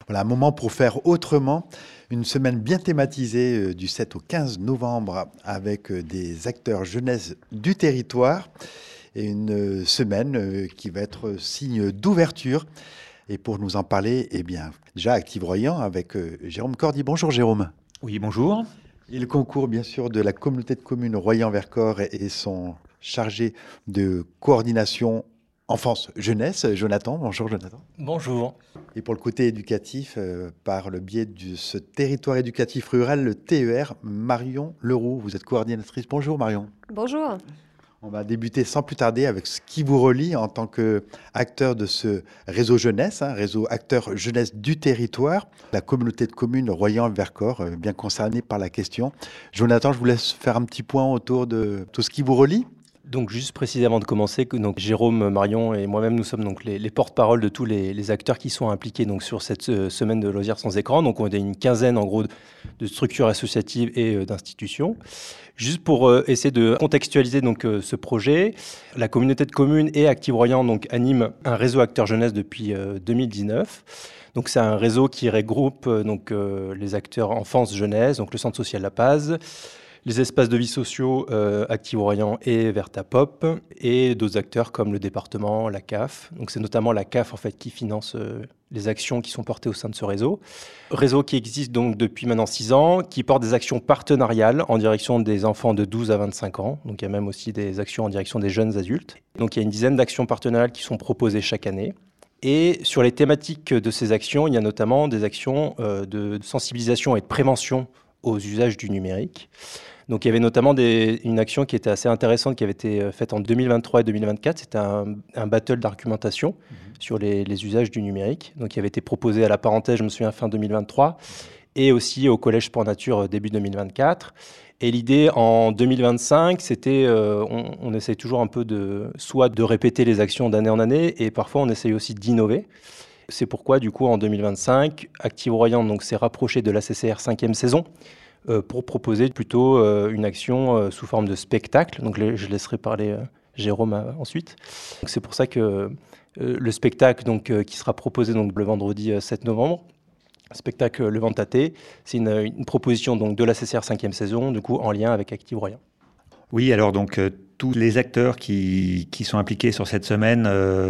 Voilà, un moment pour faire autrement. Une semaine bien thématisée du 7 au 15 novembre avec des acteurs jeunesse du territoire et une semaine qui va être signe d'ouverture. Et pour nous en parler, eh bien, déjà Active Royan avec Jérôme Cordy. Bonjour Jérôme. Oui, bonjour. Et le concours, bien sûr, de la communauté de communes Royan-Vercors et son chargé de coordination enfance-jeunesse, Jonathan. Bonjour Jonathan. Bonjour. Et pour le côté éducatif, par le biais de ce territoire éducatif rural, le TER, Marion Leroux. Vous êtes coordinatrice. Bonjour Marion. Bonjour. On va débuter sans plus tarder avec ce qui vous relie en tant qu'acteur de ce réseau jeunesse, réseau acteur jeunesse du territoire, la communauté de communes Royan-Vercors, bien concernée par la question. Jonathan, je vous laisse faire un petit point autour de tout ce qui vous relie. Donc juste préciser avant de commencer que donc, Jérôme, Marion et moi-même, nous sommes donc les porte-parole de tous les acteurs qui sont impliqués donc, sur cette semaine de loisirs sans écran. Donc on a une quinzaine en gros de structures associatives et d'institutions. Juste pour essayer de contextualiser donc, ce projet, la communauté de communes et Active Royan donc, anime un réseau acteurs jeunesse depuis 2019. Donc c'est un réseau qui regroupe les acteurs enfance-jeunesse, donc le Centre social La Paz, les espaces de vie sociaux Active Royan et Vertapop, et d'autres acteurs comme le département, la CAF. Donc c'est notamment la CAF en fait qui finance les actions qui sont portées au sein de ce réseau. Réseau qui existe donc depuis maintenant 6 ans, qui porte des actions partenariales en direction des enfants de 12 à 25 ans. Donc il y a même aussi des actions en direction des jeunes adultes. Donc il y a une dizaine d'actions partenariales qui sont proposées chaque année. Et sur les thématiques de ces actions, il y a notamment des actions de sensibilisation et de prévention aux usages du numérique. Donc il y avait notamment une action qui était assez intéressante qui avait été faite en 2023 et 2024. C'était un battle d'argumentation sur les usages du numérique. Donc il avait été proposé à la parenthèse, je me souviens, fin 2023, et aussi au Collège Sport Nature début 2024. Et l'idée en 2025, c'était, on essaye toujours un peu soit de répéter les actions d'année en année, et parfois on essaye aussi d'innover. C'est pourquoi, du coup, en 2025, Active Royan donc, s'est rapproché de l'ACCR 5e saison pour proposer plutôt une action sous forme de spectacle. Donc, je laisserai parler Jérôme ensuite. Donc, c'est pour ça que le spectacle qui sera proposé donc, le vendredi 7 novembre, spectacle Le Vent Tâté, c'est une proposition donc, de l'ACCR 5e saison, du coup, en lien avec Active Royan. Oui, alors donc tous les acteurs qui sont impliqués sur cette semaine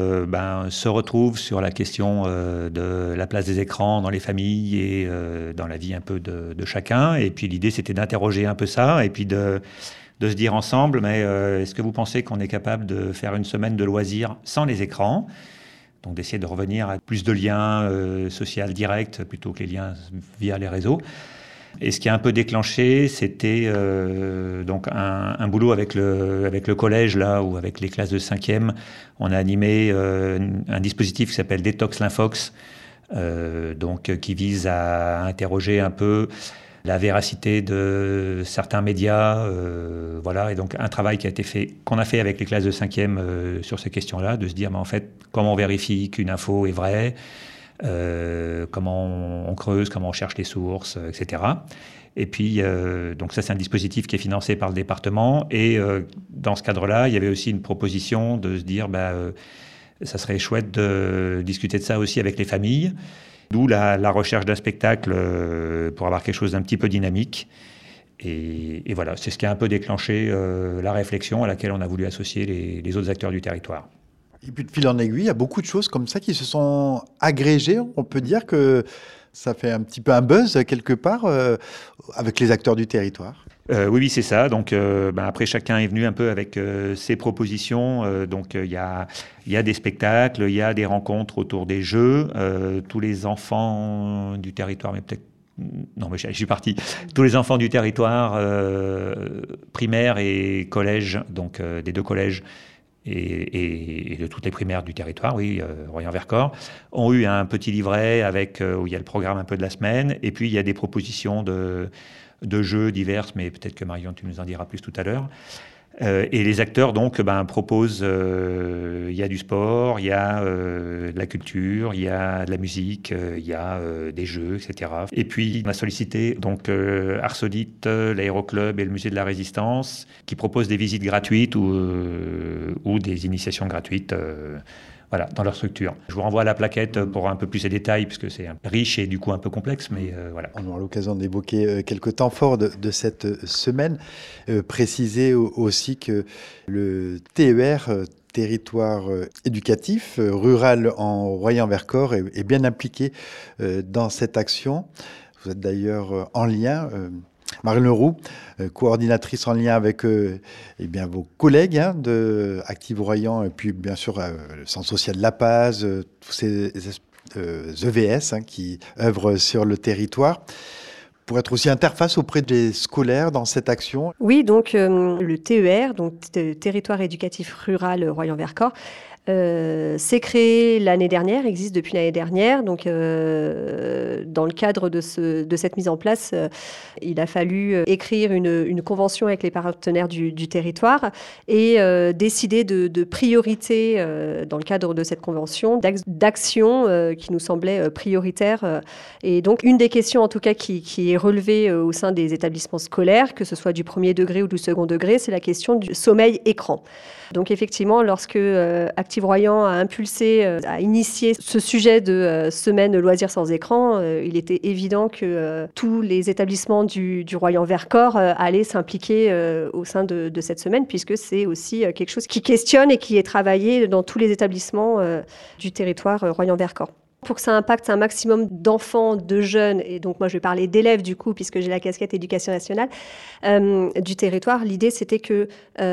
se retrouvent sur la question de la place des écrans dans les familles et dans la vie un peu de chacun. Et puis l'idée, c'était d'interroger un peu ça et puis de se dire ensemble, mais est-ce que vous pensez qu'on est capable de faire une semaine de loisirs sans les écrans ? Donc d'essayer de revenir à plus de liens sociaux directs plutôt que les liens via les réseaux. Et ce qui a un peu déclenché, c'était donc un boulot avec le collège, là, ou avec les classes de 5e. On a animé un dispositif qui s'appelle Détox Lymphox, qui vise à interroger un peu la véracité de certains médias. Et donc un travail qu'on a fait avec les classes de 5e sur ces questions-là, de se dire, en fait, comment on vérifie qu'une info est vraie ? Comment on creuse, comment on cherche les sources, etc. Et puis, donc ça, c'est un dispositif qui est financé par le département. Et dans ce cadre-là, il y avait aussi une proposition de se dire, ça serait chouette de discuter de ça aussi avec les familles. D'où la recherche d'un spectacle pour avoir quelque chose d'un petit peu dynamique. Et voilà, c'est ce qui a un peu déclenché la réflexion à laquelle on a voulu associer les autres acteurs du territoire. Et puis de fil en aiguille, il y a beaucoup de choses comme ça qui se sont agrégées. On peut dire que ça fait un petit peu un buzz quelque part avec les acteurs du territoire. Oui, c'est ça. Donc après, chacun est venu un peu avec ses propositions. Il y a des spectacles, il y a des rencontres autour des jeux. Tous les enfants du territoire, mais peut-être... Non, mais je suis parti. Tous les enfants du territoire, primaire et collège, donc des 2 collèges, et de toutes les primaires du territoire, Royan-Vercors, ont eu un petit livret où il y a le programme un peu de la semaine, et puis il y a des propositions de jeux divers, mais peut-être que Marion, tu nous en diras plus tout à l'heure. Et les acteurs donc proposent, il y a du sport, il y a de la culture, il y a de la musique, il y a des jeux, etc. Et puis on a sollicité donc Arsolite, l'Aéroclub et le Musée de la Résistance qui proposent des visites gratuites ou des initiations gratuites voilà, dans leur structure. Je vous renvoie à la plaquette pour un peu plus de détails, puisque c'est riche et du coup un peu complexe, mais voilà. On aura l'occasion d'évoquer quelques temps forts de cette semaine. Préciser aussi que le TER, territoire éducatif rural en Royan-Vercors, est bien impliqué dans cette action. Vous êtes d'ailleurs en lien, Marine Leroux, coordinatrice en lien avec vos collègues de Active Royan, et puis bien sûr le Centre social de La Paz, tous ces EVS qui œuvrent sur le territoire, pour être aussi interface auprès des scolaires dans cette action. Oui, donc le TER, donc Territoire éducatif rural Royan-Vercors, c'est créé l'année dernière, existe depuis l'année dernière. Donc, dans le cadre de cette mise en place, il a fallu écrire une convention avec les partenaires du territoire et décider de priorités dans le cadre de cette convention, d'actions qui nous semblaient prioritaires. Et donc, une des questions, en tout cas, qui est relevée au sein des établissements scolaires, que ce soit du premier degré ou du second degré, c'est la question du sommeil écran. Donc effectivement, lorsque Active Royan a impulsé, a initié ce sujet de semaine loisirs sans écran, il était évident que tous les établissements du Royan-Vercors allaient s'impliquer au sein de cette semaine, puisque c'est aussi quelque chose qui questionne et qui est travaillé dans tous les établissements du territoire Royan-Vercors. Pour que ça impacte un maximum d'enfants, de jeunes, et donc moi je vais parler d'élèves du coup, puisque j'ai la casquette éducation nationale, du territoire, l'idée c'était que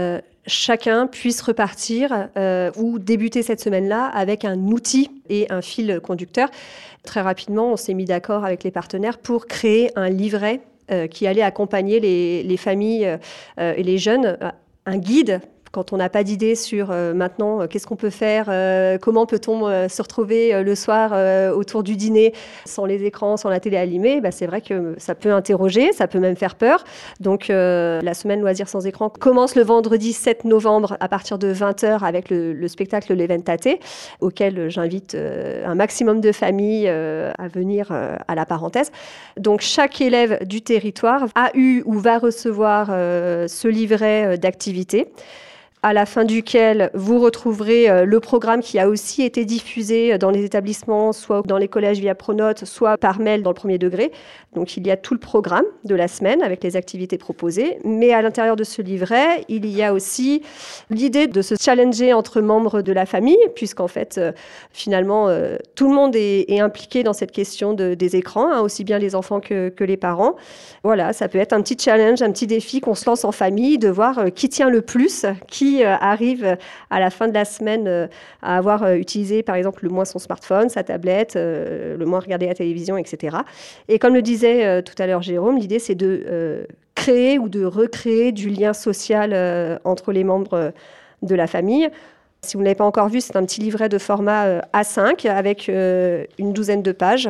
chacun puisse repartir ou débuter cette semaine-là avec un outil et un fil conducteur. Très rapidement, on s'est mis d'accord avec les partenaires pour créer un livret qui allait accompagner les familles et les jeunes, un guide. Quand on n'a pas d'idée sur maintenant qu'est-ce qu'on peut faire, comment peut-on se retrouver le soir autour du dîner sans les écrans, sans la télé allumée, c'est vrai que ça peut interroger, ça peut même faire peur. Donc la semaine loisirs sans écran commence le vendredi 7 novembre à partir de 20h avec le spectacle L'Eventate, auquel j'invite un maximum de familles à venir à la parenthèse. Donc chaque élève du territoire a eu ou va recevoir ce livret d'activités, à la fin duquel vous retrouverez le programme qui a aussi été diffusé dans les établissements, soit dans les collèges via Pronote, soit par mail dans le premier degré. Donc il y a tout le programme de la semaine avec les activités proposées. Mais à l'intérieur de ce livret, il y a aussi l'idée de se challenger entre membres de la famille, puisqu'en fait, finalement, tout le monde est impliqué dans cette question des écrans, aussi bien les enfants que les parents. Voilà, ça peut être un petit challenge, un petit défi qu'on se lance en famille, de voir qui tient le plus, qui arrive à la fin de la semaine à avoir utilisé par exemple le moins son smartphone, sa tablette, le moins regarder la télévision, etc. Et comme le disait tout à l'heure Jérôme, l'idée c'est de créer ou de recréer du lien social entre les membres de la famille. Si vous ne l'avez pas encore vu, c'est un petit livret de format A5 avec une douzaine de pages.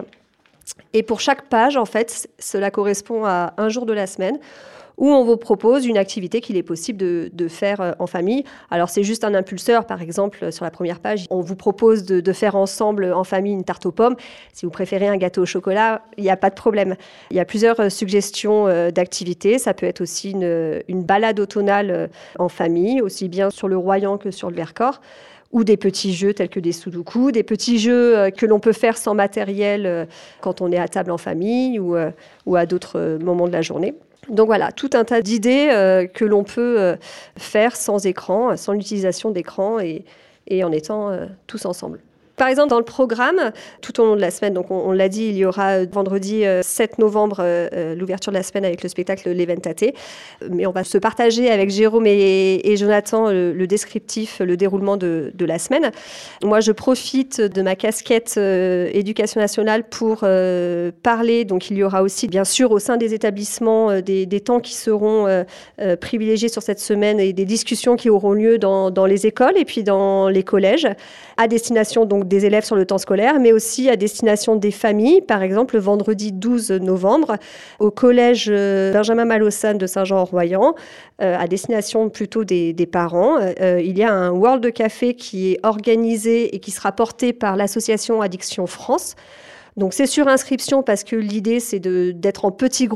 Et pour chaque page, en fait, cela correspond à un jour de la semaine où on vous propose une activité qu'il est possible de faire en famille. Alors, c'est juste un impulseur. Par exemple, sur la première page, on vous propose de faire ensemble en famille une tarte aux pommes. Si vous préférez un gâteau au chocolat, il n'y a pas de problème. Il y a plusieurs suggestions d'activités. Ça peut être aussi une balade automnale en famille, aussi bien sur le Royan que sur le Vercors, ou des petits jeux tels que des sudoku, des petits jeux que l'on peut faire sans matériel quand on est à table en famille ou à d'autres moments de la journée. Donc voilà, tout un tas d'idées que l'on peut faire sans écran, sans l'utilisation d'écran et en étant tous ensemble. Par exemple, dans le programme, tout au long de la semaine, donc on l'a dit, il y aura vendredi 7 novembre l'ouverture de la semaine avec le spectacle L'Eventate. Mais on va se partager avec Jérôme et Jonathan le descriptif, le déroulement de la semaine. Moi, je profite de ma casquette éducation nationale pour parler. Donc, il y aura aussi, bien sûr, au sein des établissements, des temps qui seront privilégiés sur cette semaine et des discussions qui auront lieu dans les écoles et puis dans les collèges, à destination donc des élèves sur le temps scolaire, mais aussi à destination des familles. Par exemple, le vendredi 12 novembre, au collège Benjamin Malossane de Saint-Jean-en-Royan, à destination plutôt des parents. Il y a un World de Café qui est organisé et qui sera porté par l'association Addiction France. Donc c'est sur inscription parce que l'idée c'est d'être en petit groupe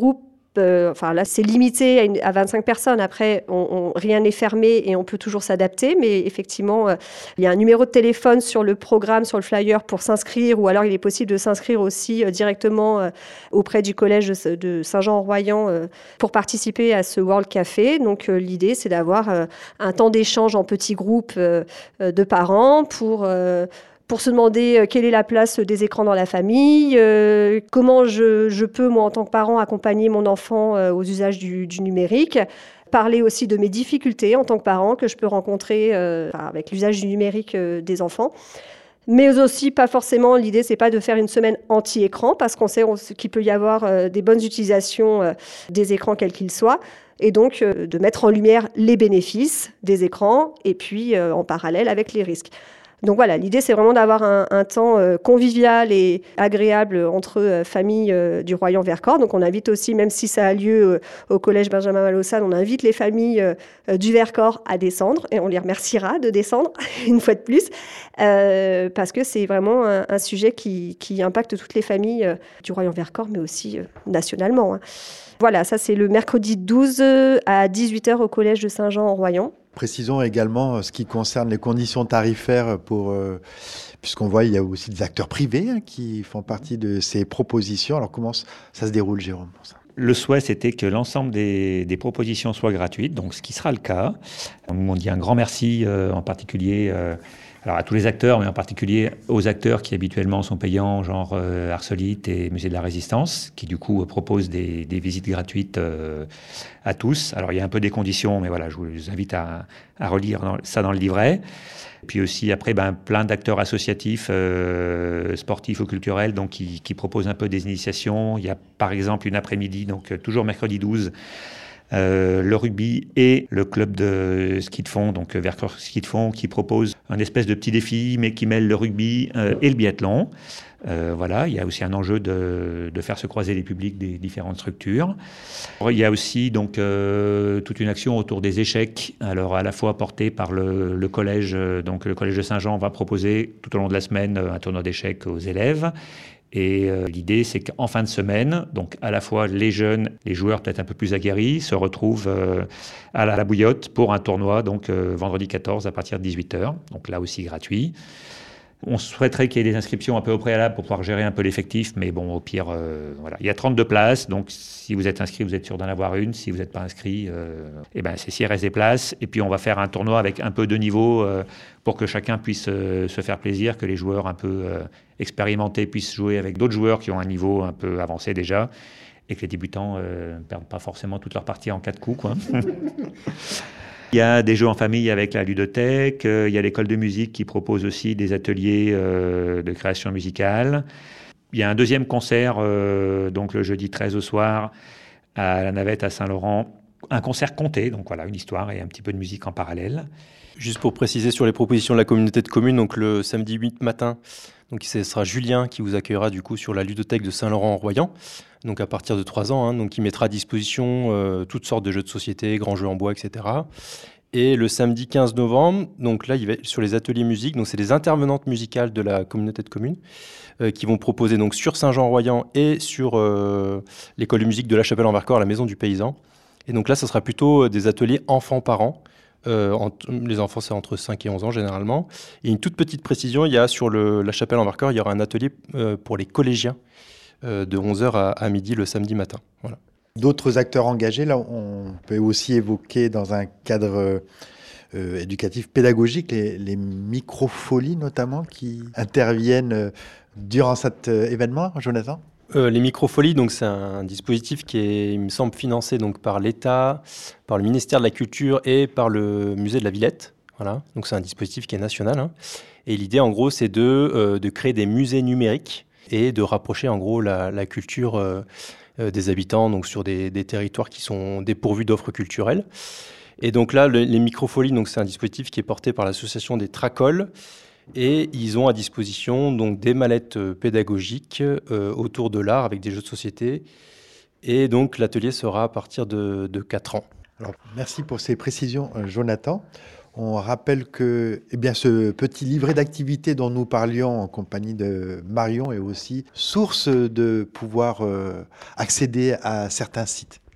Enfin là, c'est limité à 25 personnes. Après, rien n'est fermé et on peut toujours s'adapter. Mais effectivement, il y a un numéro de téléphone sur le programme, sur le flyer pour s'inscrire. Ou alors, il est possible de s'inscrire aussi directement auprès du collège de Saint-Jean-en-Royans pour participer à ce World Café. Donc, l'idée, c'est d'avoir un temps d'échange en petits groupes de parents pour se demander quelle est la place des écrans dans la famille, comment je peux, moi, en tant que parent, accompagner mon enfant aux usages du numérique, parler aussi de mes difficultés en tant que parent que je peux rencontrer avec l'usage du numérique des enfants. Mais aussi, pas forcément, l'idée, c'est pas de faire une semaine anti-écran, parce qu'on sait qu'il peut y avoir des bonnes utilisations des écrans, quels qu'ils soient. Et donc, de mettre en lumière les bénéfices des écrans, et puis en parallèle avec les risques. Donc voilà, l'idée, c'est vraiment d'avoir un temps convivial et agréable entre familles du Royan-Vercors. Donc on invite aussi, même si ça a lieu au collège Benjamin Malossane, on invite les familles du Vercors à descendre, et on les remerciera de descendre une fois de plus, parce que c'est vraiment un sujet qui impacte toutes les familles du Royan-Vercors, mais aussi nationalement. Voilà, ça c'est le mercredi 12 à 18h au collège de Saint-Jean-en-Royans. Précisons également ce qui concerne les conditions tarifaires puisqu'on voit il y a aussi des acteurs privés qui font partie de ces propositions. Alors comment ça se déroule, Jérôme, pour ça ? Le souhait, c'était que l'ensemble des propositions soient gratuites, donc ce qui sera le cas. On dit un grand merci en particulier alors à tous les acteurs, mais en particulier aux acteurs qui habituellement sont payants, genre Arsolite et Musée de la Résistance, qui du coup proposent des visites gratuites à tous. Alors il y a un peu des conditions, mais voilà, je vous invite à relire ça dans le livret. Puis aussi après, plein d'acteurs associatifs, sportifs ou culturels, donc qui proposent un peu des initiations. Il y a par exemple une après-midi, donc toujours mercredi 12, le rugby et le club de ski de fond, donc Vercors Ski de Fond, qui propose un espèce de petit défi, mais qui mêle le rugby et le biathlon. Voilà, il y a aussi un enjeu de faire se croiser les publics des différentes structures. Il y a aussi donc toute une action autour des échecs, alors à la fois portée par le collège, donc le collège de Saint-Jean va proposer tout au long de la semaine un tournoi d'échecs aux élèves. Et l'idée, c'est qu'en fin de semaine, donc à la fois les jeunes, les joueurs peut-être un peu plus aguerris, se retrouvent à la Bouillotte pour un tournoi, donc vendredi 14 à partir de 18h, donc là aussi gratuit. On souhaiterait qu'il y ait des inscriptions un peu au préalable pour pouvoir gérer un peu l'effectif, mais bon, au pire, voilà. Il y a 32 places, donc si vous êtes inscrit, vous êtes sûr d'en avoir une. Si vous n'êtes pas inscrit, c'est s'il reste des places. Et puis on va faire un tournoi avec un peu de niveau pour que chacun puisse se faire plaisir, que les joueurs un peu expérimentés puissent jouer avec d'autres joueurs qui ont un niveau un peu avancé déjà, et que les débutants ne perdent pas forcément toute leur partie en 4 coups, quoi. Il y a des jeux en famille avec la ludothèque, il y a l'école de musique qui propose aussi des ateliers de création musicale. Il y a un deuxième concert, donc le jeudi 13 au soir, à la Navette à Saint-Laurent. Un concert compté, donc voilà, une histoire et un petit peu de musique en parallèle. Juste pour préciser sur les propositions de la communauté de communes, donc le samedi 8 matin, donc ce sera Julien qui vous accueillera du coup sur la ludothèque de Saint-Laurent-en-Royans, donc à partir de 3 ans, donc il mettra à disposition toutes sortes de jeux de société, grands jeux en bois, etc. Et le samedi 15 novembre, donc là il va sur les ateliers musique, donc c'est des intervenantes musicales de la communauté de communes qui vont proposer donc sur Saint-Jean-en-Royans et sur l'école de musique de la Chapelle-en-Vercors, la Maison du Paysan. Et donc là, ça sera plutôt des ateliers enfants-parents. Les enfants, c'est entre 5 et 11 ans généralement. Et une toute petite précision, il y a sur la Chapelle-en-Vercors, il y aura un atelier pour les collégiens de 11h à midi le samedi matin. Voilà. D'autres acteurs engagés, là, on peut aussi évoquer dans un cadre éducatif pédagogique les microfolies notamment qui interviennent durant cet événement, Jonathan. Les microfolies, donc c'est un dispositif qui est, il me semble, financé donc par l'État, par le ministère de la Culture et par le musée de la Villette. Voilà. Donc c'est un dispositif qui est national. Et l'idée, en gros, c'est de créer des musées numériques et de rapprocher, en gros, la culture des habitants, donc sur des territoires qui sont dépourvus d'offres culturelles. Et donc là, les microfolies, donc c'est un dispositif qui est porté par l'association des Tracoles. Et ils ont à disposition donc des mallettes pédagogiques autour de l'art avec des jeux de société. Et donc l'atelier sera à partir de 4 ans. Alors, merci pour ces précisions, Jonathan. On rappelle que ce petit livret d'activités dont nous parlions en compagnie de Marion est aussi source de pouvoir accéder à certains sites.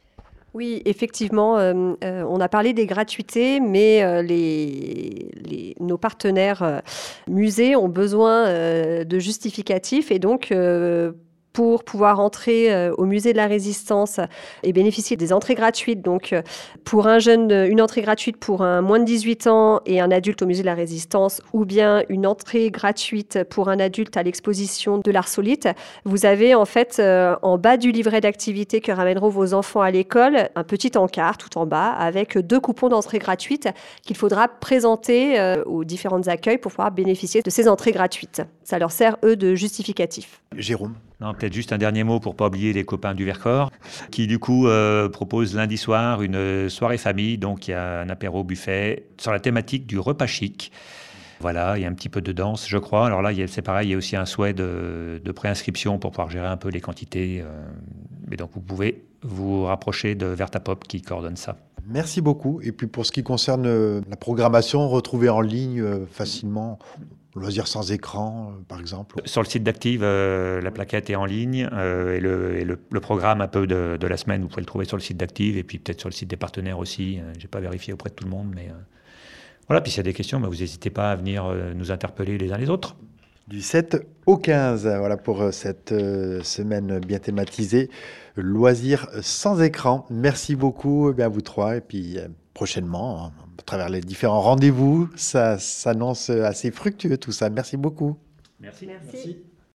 Oui, effectivement, on a parlé des gratuités, mais nos partenaires musées ont besoin de justificatifs et donc pour pouvoir entrer au musée de la Résistance et bénéficier des entrées gratuites. Donc, pour un jeune, une entrée gratuite pour un moins de 18 ans et un adulte au musée de la Résistance, ou bien une entrée gratuite pour un adulte à l'exposition de l'art solite. Vous avez en fait en bas du livret d'activité que ramèneront vos enfants à l'école, un petit encart tout en bas avec 2 coupons d'entrée gratuite qu'il faudra présenter aux différents accueils pour pouvoir bénéficier de ces entrées gratuites. Ça leur sert, eux, de justificatif. Jérôme? Non, peut-être juste un dernier mot pour ne pas oublier les copains du Vercors, qui du coup proposent lundi soir une soirée famille. Donc il y a un apéro buffet sur la thématique du repas chic. Voilà, il y a un petit peu de danse, je crois. Alors là, c'est pareil, il y a aussi un souhait de préinscription pour pouvoir gérer un peu les quantités. Mais donc vous pouvez vous rapprocher de Vertapop qui coordonne ça. Merci beaucoup. Et puis pour ce qui concerne la programmation, retrouvée en ligne facilement, Loisirs sans écran, par exemple. Sur le site d'Active, la plaquette est en ligne et le programme un peu de la semaine, vous pouvez le trouver sur le site d'Active et puis peut-être sur le site des partenaires aussi. Je n'ai pas vérifié auprès de tout le monde, mais voilà. Puis s'il y a des questions, vous n'hésitez pas à venir nous interpeller les uns les autres. Du 7 au 15, voilà pour cette semaine bien thématisée. Loisirs sans écran. Merci beaucoup à vous trois et puis prochainement, à travers les différents rendez-vous, ça s'annonce assez fructueux tout ça. Merci beaucoup. Merci. Merci.